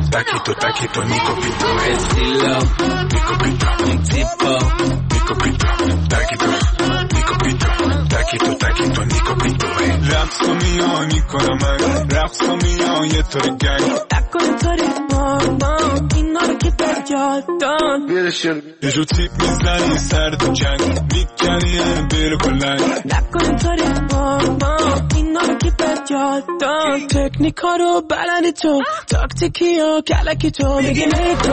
taquito, Nico Pito. Estilo, Nico Pito. Un tipo, Nico Pito. Taquito, Nico Pito. Taquito, Nico Pito. رقص و میان میکنم من رقص و میان یه طور گنگ نکنه طوری مامان اینا رو که در جادان یه جو تیپ میزنی سر تو جنگ میکنی بیر بلند نکنه طوری مامان اینا رو که در جادان تکنیکا رو بلندی تو تاکتیکی ها کلکی تو میگی نیکو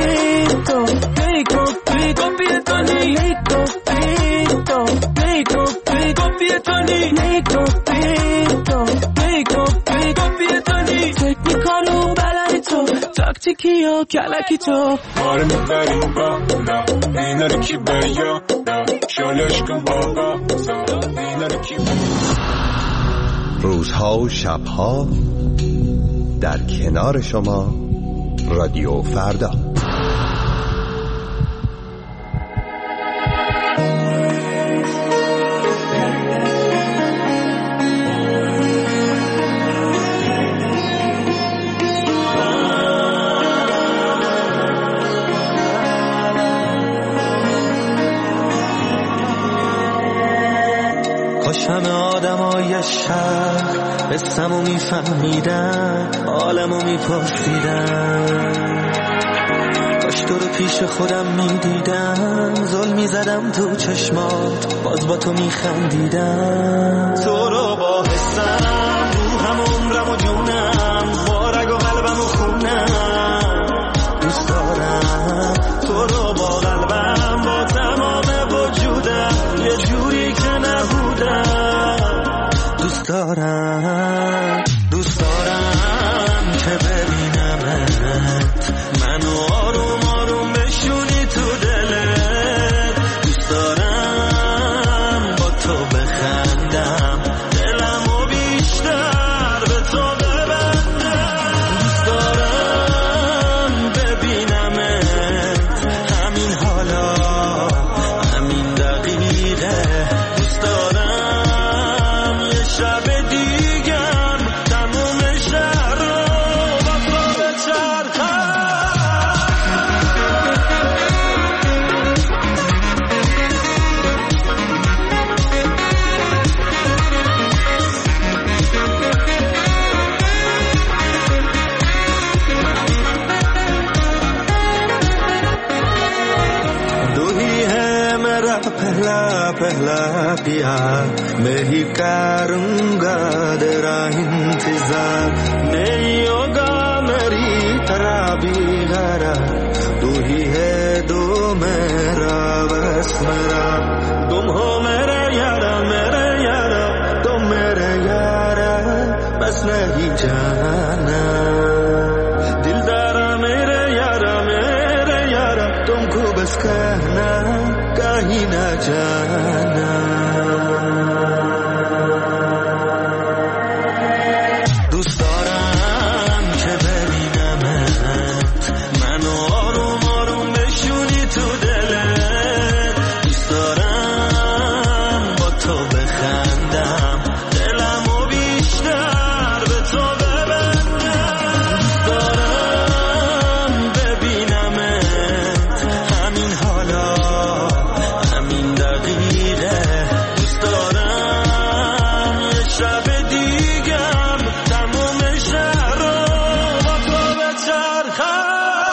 پیتو بیتونی نیکو بیتونی نیکو بیتونی تکنیکا رو بلندی تو تاکتیکی ها کلکی تو ماره میبریم بالا اینا رو کی بیا شالش کن بابا اینا رو کی روزها و شبها در کنار شما رادیو فردا. کاش همه آدمای شهر قصه‌مو میفهمیدن حالمو میپرسیدن کاش تو رو پیش خودم میدیدم ظلم میزدم تو چشمات باز با تو میخندیدم تو رو با حسم روحم عمرم و جونم با رگ و قلبم و خونم دوست دارم تو رو با قلبم با تمام وجودم یه جوری که نبودم دوست دارم که ببینمت منو آروم آروم بشونی تو دلت دوست دارم با تو بخندم دلمو بیشتر به تو ببندم دوست دارم ببینمت همین حالا همین دقیقه دوست دارم یه شب دیگم تموم شهر رو با تو بچرخم तू ही है मेरा पहला पहला प्यार मैं ही करूँगा तेरा इंतजार नहीं होगा मेरी तरह भी गरा तू ही है दो मेरा बस मेरा तुम हो मेरे यारा तुम मेरे यारा बस नहीं जाना दिलदारा मेरे यारा तुमको बस कहना कहीं ना जाना دوست دارم که ببینمت منو آروم آروم بشونی تو دلت دوست دارم با تو بخندم دلمو بیشتر به تو ببندم دوست دارم ببینمت همین حالا همین دقیقه دوست دارم یه شب دیگم تموم شهر رو با تو بچرخم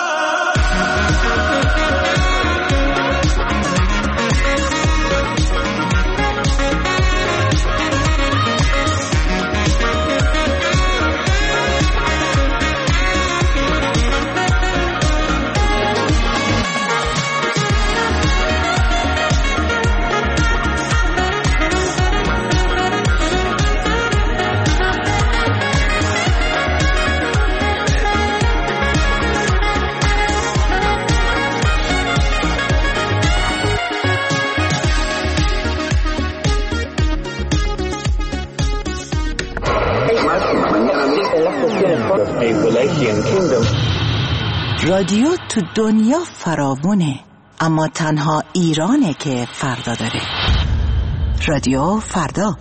رادیو تو دنیا فراوونه اما تنها ایرانه که فردا داره. رادیو فردا.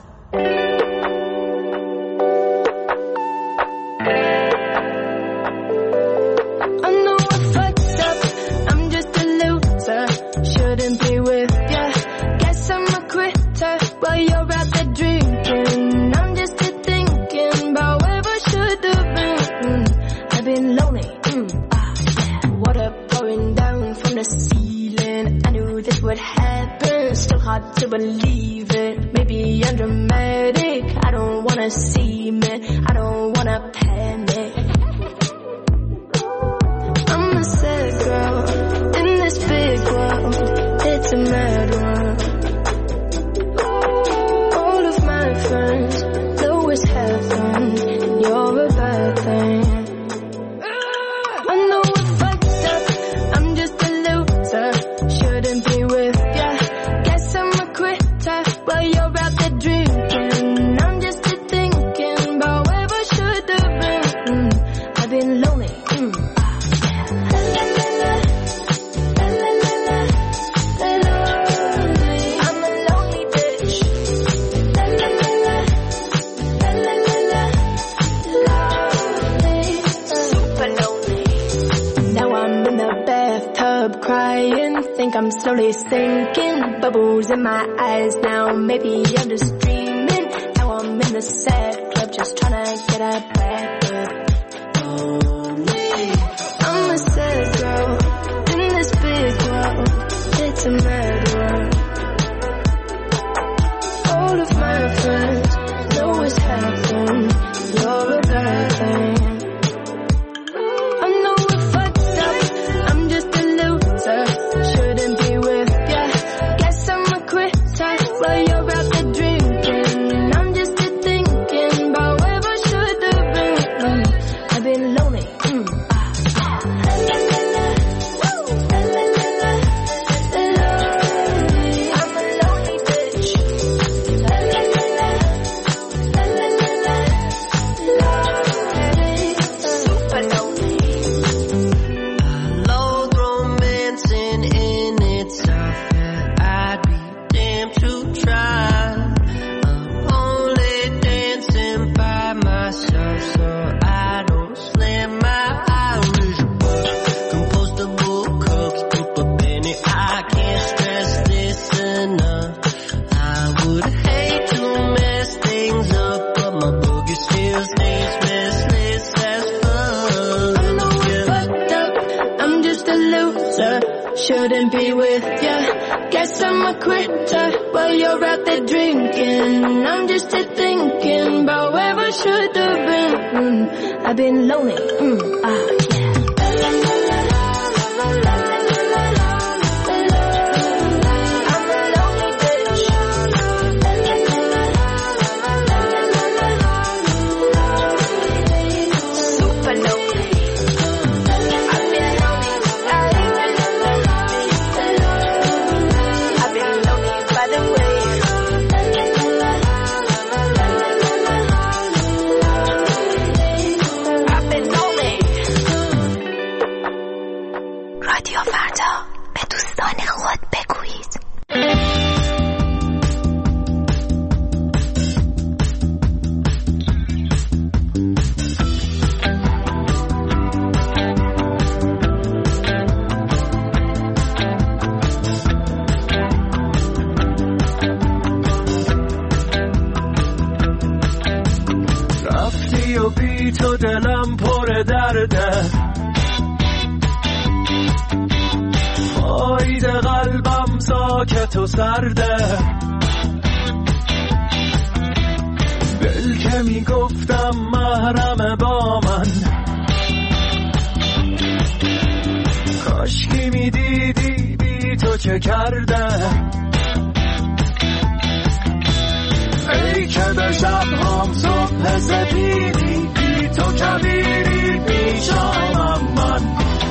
hard to believe it. Maybe I'm dramatic, I don't wanna see me, I don't wanna panic. I'm a sad girl in this big world, it's a mad one. All of my friends know it's heaven, you're a bad thing. I know I fucked up, I'm just a loser, shouldn't be with ya. Guess I'm a quitter while you're out there drinking. I'm just thinking about where I should have been. I've been lonely. Think I'm slowly sinking, bubbles in my eyes now, maybe I'm just dreaming. Now I'm in the sad club, just trying to get a back up. I'm a sad girl in this big world, it's a mad world. All of my friends know it's happening, you're a bad thing. Shouldn't be with ya. Guess I'm a quitter while you're out there drinking. I'm just thinking about where I should have been. I've been lonely. تو دلم پر درده، فاید قلبم ساکت و سرده. دل که میگفتم محرم با من، کاشکی میدیدی بی تو چه کرده. ای که به شبهام صبح سپیدی، بی تو کبیری پیشامم من.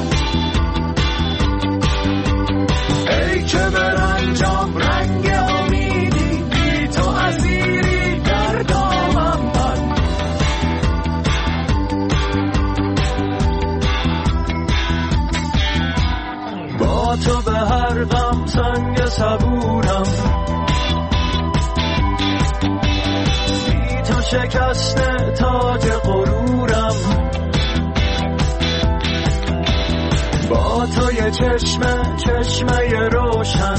ای که به رنجام رنگ امیدی، بی تو اسیری در دامم من. با تو به هر غم سنگ صبورم، شکسته تاج غرورم. با توی چشمه روشن،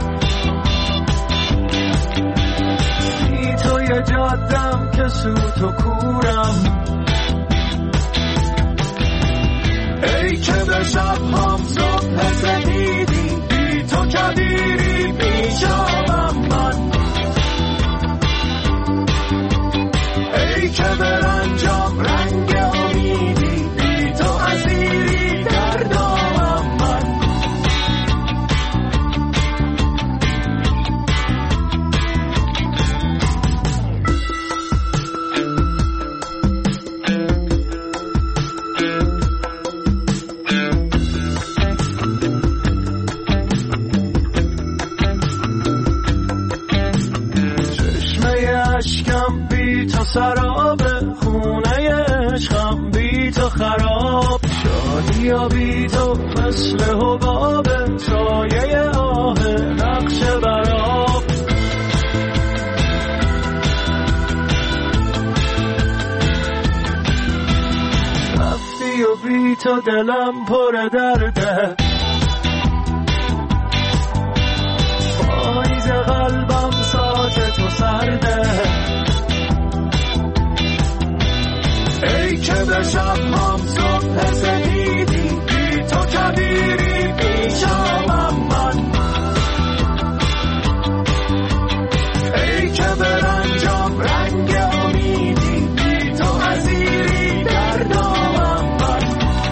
بی توی جادم که سوت و کورم. ای که به شبهام صبح سپیدی، بی تو کبیری پیشامم. سراب خونه عشقم بی تو خراب شادی یا بی تو مثل حباب سایه آه نقش براب رفتی و بی تو دلم پر درده پاییز قلبم ساعت تو سرده ای که به شب هم صبح سفیدی بی تو کبیری پیشمم من ای که به رنجم رنگ امیدی بی تو اسیری در دامم من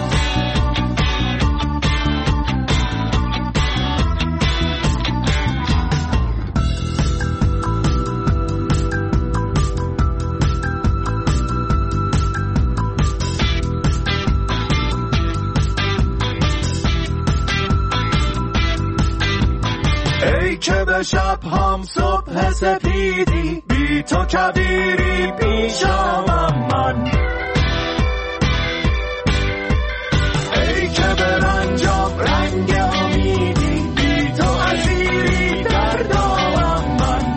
ای که به شب هم صبح سپیدی بی تو کبیری پیشمم من ای که به رنجم رنگ امیدی بی تو اسیری در دامم من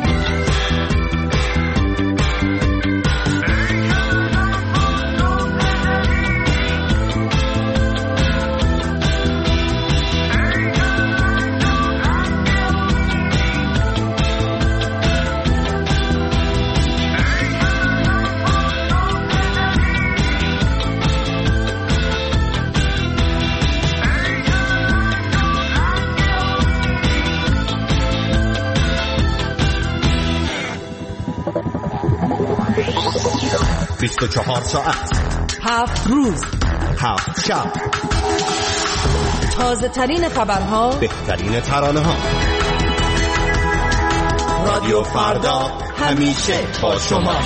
چهار ساعت 7 روز 7 شب تازه ترین خبرها بهترین ترانه ها رادیو فردا همیشه با شما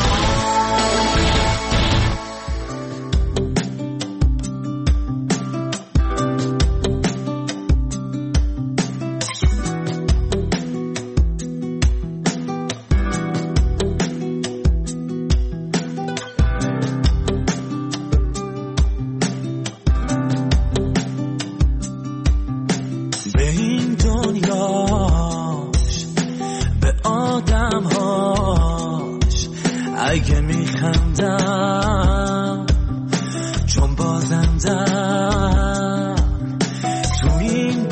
اگه میخندم چون بازندم تو این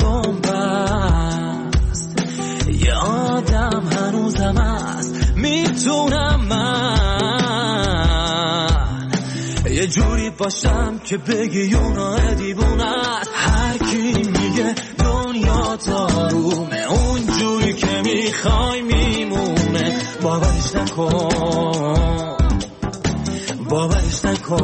بنبست یه آدم هنوزم هست میتونم من یه جوری باشم که بگی اونا دیوونه است هر کی میگه دنیا دارومه اون جوری که میخوای میمونه باورش نکن باورش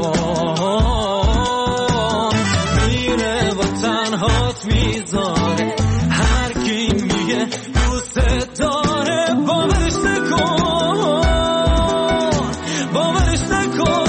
نکن میره و تنهات میذاره هر کی میگه دوست داره باورش نکن باورش نکن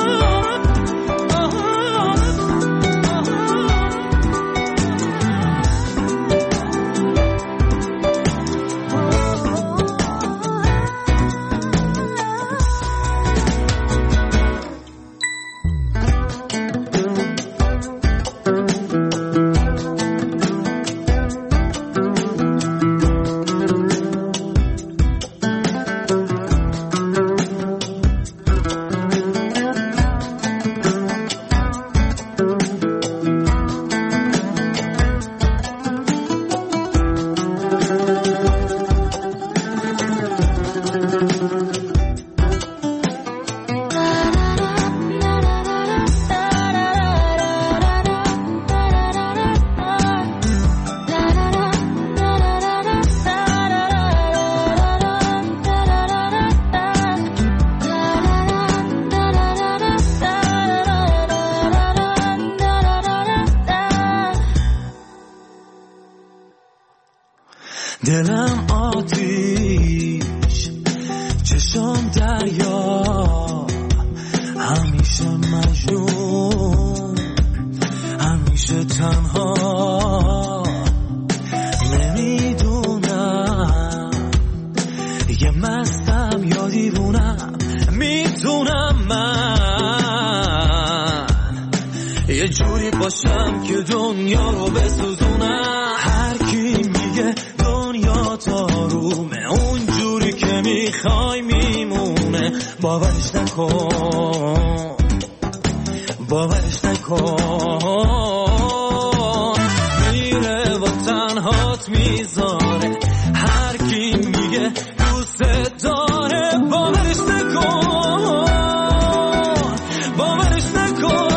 دلم آتیش چشم دریا همیشه مجنون همیشه تنها نمیدونم یه مستم یا دیوونم یه جوری باشم که دنیا رو بسوزونم. هر کی میگه دنیا تارومه، اون جوری که میخوای میمونه. باورش نکن، باورش نکن، میره و تنهات میذاره. هر کی میگه دوست داره، باورش نکن، باورش نکن.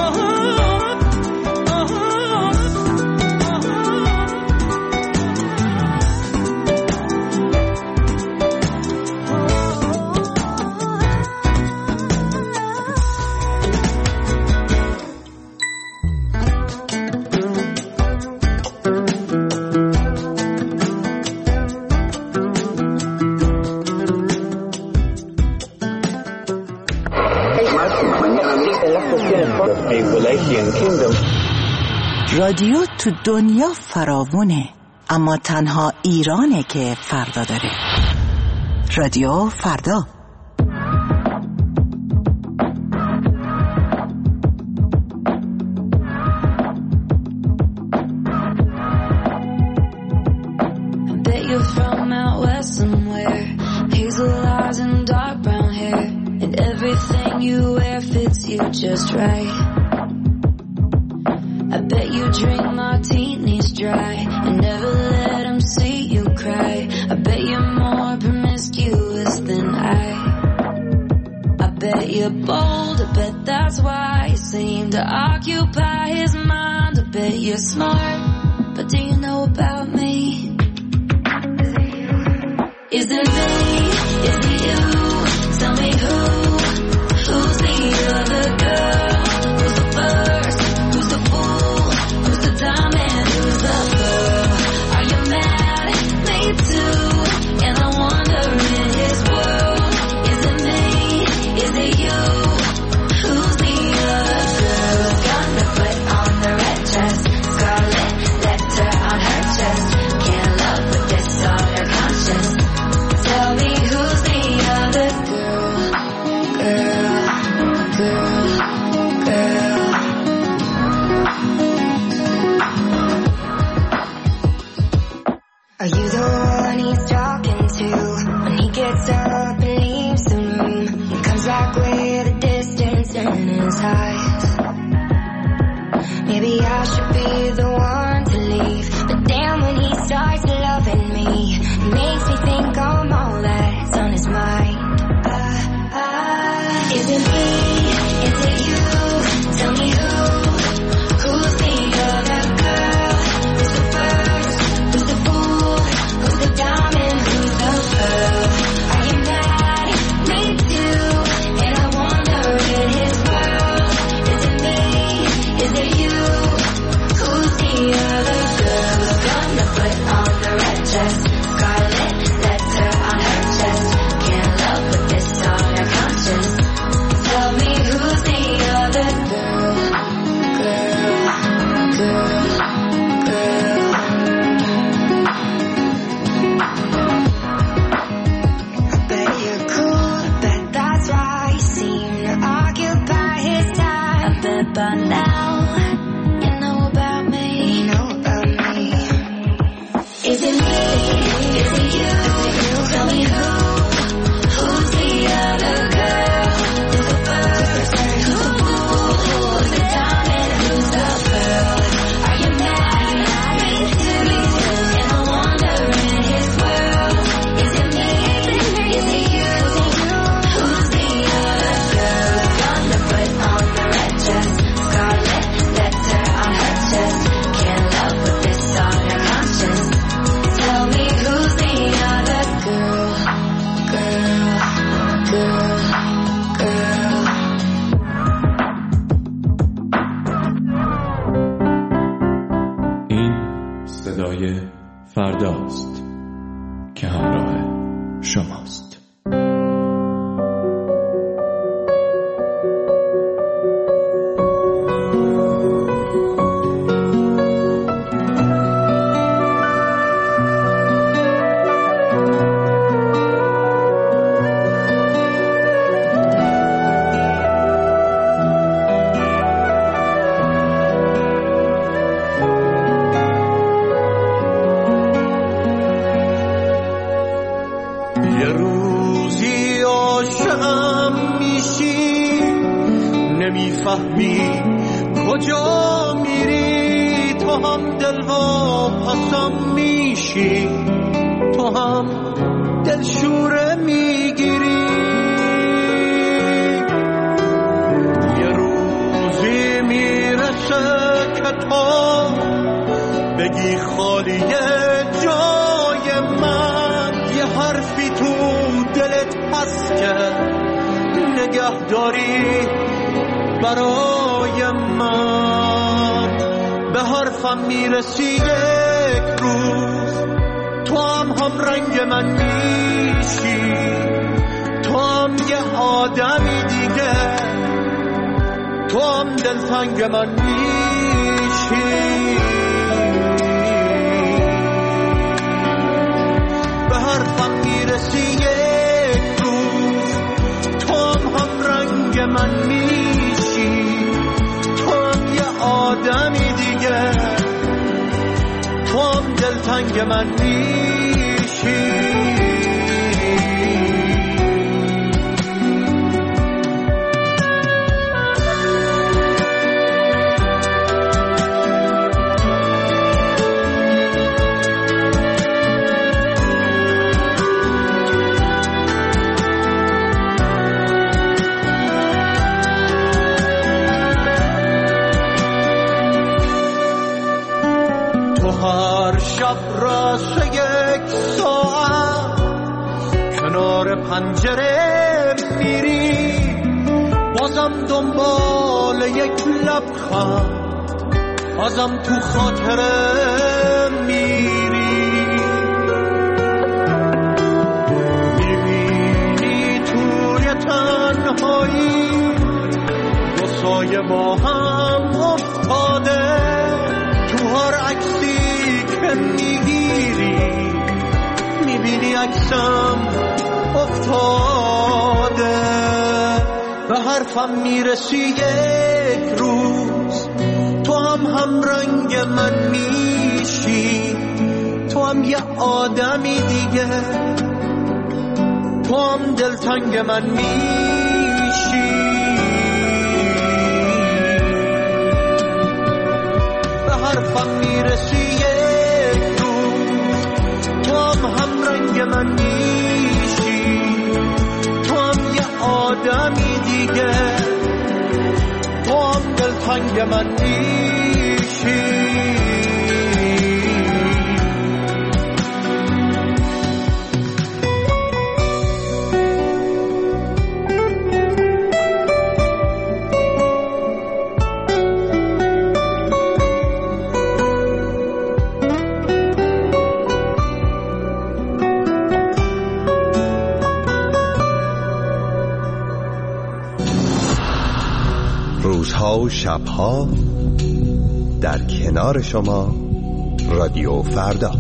رادیو تو دنیا فراوونه، اما تنها ایرانه که فردا داره. رادیو فردا. Bet you're from out west somewhere, hazel eyes and dark brown hair, and everything you wear fits you just right. I bet you drink martinis dry and never let them see you cry. I bet you're more promiscuous than I bet you're bold, I bet that's why you seem to occupy his mind. I bet you're smart, but do you know about me? Is it me? Is it you? Tell me who's the other girl? Who's the first? Who's the fool? Who's the diamond? Who's the pearl? Are you mad at me too? And I wonder in his world, is it me? Is it you? Who's the other girl? Gonna put on the red dress, scarlet letter on her chest. Can't love with this on her conscience. Tell me who's the other girl? Girl, girl, girl. Are you the one he's talking to when he gets up and leaves the room? He comes back with a distance in his eyes. Maybe I should be the one to leave, but damn, when he starts loving me, it makes me think I'm all that's on his mind. Is it me? Is it you? Tell me who's the other girl? Who's the first? Who's the fool? Who's the diamond? Who's the pearl? Are you mad at me too? And I wonder in his world, is it me? Is it you? Who's the other girl? Gonna put on the red dress, scarlet letter on her chest. Can't love with this on her conscience. Tell me who's the other girl? Girl, girl, girl. I bet you're cool, I bet that's why you seem to occupy his time. I bet by now you know about me. You know about me. Is it me? Is it you? Tell me who's the other girl? Who's the first? Who's the fool? Who's the diamond? Who's the pearl? Are you mad at me too? And I wonder in his world, is it me? Is it you? Who's the other girl? Gonna put on the red dress, scarlet letter on her chest. Can't love with this on her conscience. Tell me who's the other girl? Girl, girl, girl. این صدای فرداست که همراه شماست. نمیفهمی کجا میری، تو هم دل و پسم میشی، تو هم دلشوره میگیری. یه روزی میرسه که تو بگی خالیه جای من، یه حرفی تو دلت هست که نگه داری برای من. به حرفم میرسی یک روز، تو هم رنگ من میشی، تو هم یه آدمی دیگه، تو هم دلتنگ من میشی. به حرفم میرسی یک روز، تو هم رنگ من میشی، تو هم یه آدمی دیگه، تو هم دلتنگ من میشی. هر شب راست یک ساعت کنار پنجره میری، بازم دنبال یک لبخند، بازم تو خاطره میری. میبینی توی تنهایی دو سایه با هم افتاده، تو هر عکسی که میگیری میبینی عکسم افتاده. به حرفم میرسی یک روز، تو هم رنگ من میشی، تو هم یه آدمی دیگه، تو هم دلتنگ من میشی. به حرفم میرسی یک روز، تو هم رنگ من میشی، تو هم یه آدمی دیگه، تو هم دلتنگ من میشی. روزها و شبها در کنار شما، رادیو فردا.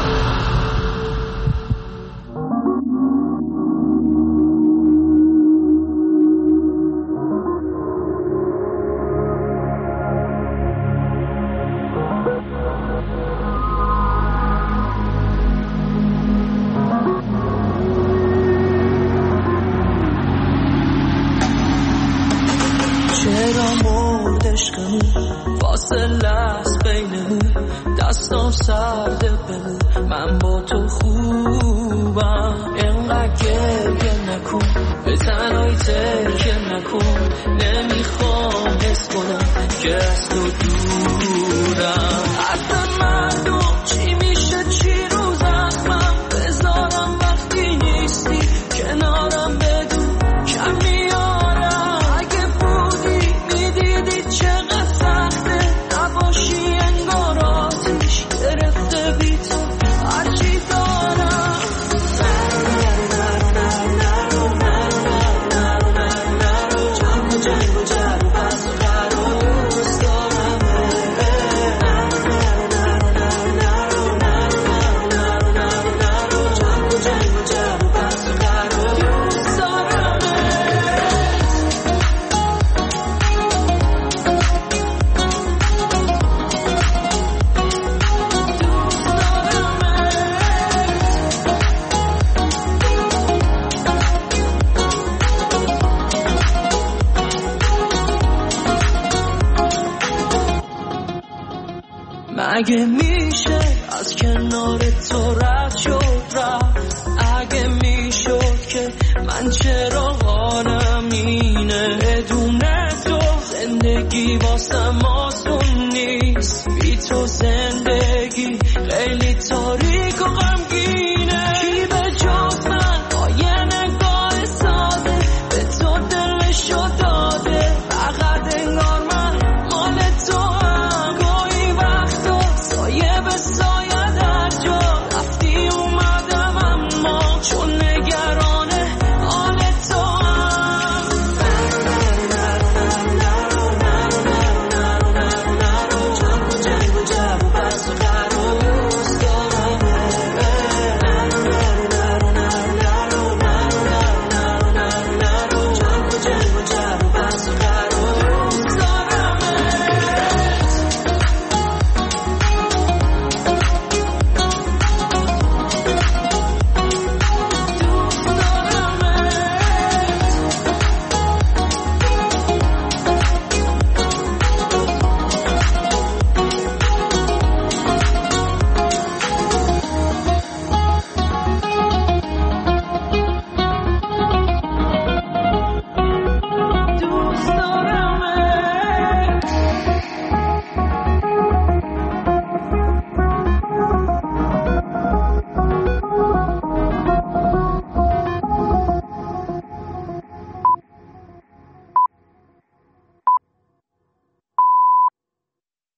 فاصله است بینمون، دستام سرده بمون، من با تو خوبم، اینقدر گریه نکن، به تنهایی ترکه نکن، نمیخوام حس کنم که از تو دورم. حتی مردم چی میشه چی رو زخمم بذارم وقتی نیستی کنارم، بدون کم میارم. اگه بودی میدیدی چقدر سخته نباشی، انگار آتیش گرفته بی تو هرچی دارم. جنگ و جر و بس و خروس دارم. اگه میشه از کنار تو رد شد رفت، اگه میشد که من چرا حالم اینه، بدون تو زندگی واسم آسون نیست، بی تو